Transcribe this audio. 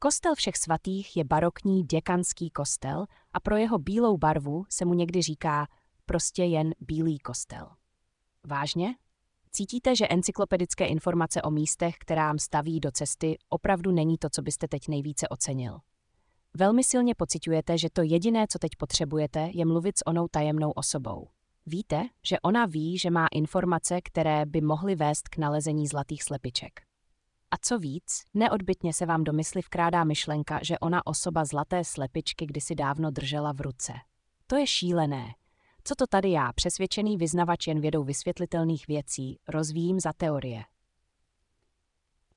Kostel Všech svatých je barokní děkanský kostel a pro jeho bílou barvu se mu někdy říká prostě jen bílý kostel. Vážně? Cítíte, že encyklopedické informace o místech, která staví do cesty, opravdu není to, co byste teď nejvíce ocenil? Velmi silně pociťujete, že to jediné, co teď potřebujete, je mluvit s onou tajemnou osobou. Víte, že ona ví, že má informace, které by mohly vést k nalezení zlatých slepiček. A co víc, neodbytně se vám do mysli vkrádá myšlenka, že ona osoba zlaté slepičky kdysi dávno držela v ruce. To je šílené. Co to tady já, přesvědčený vyznavač jen vědou vysvětlitelných věcí, rozvíjím za teorie?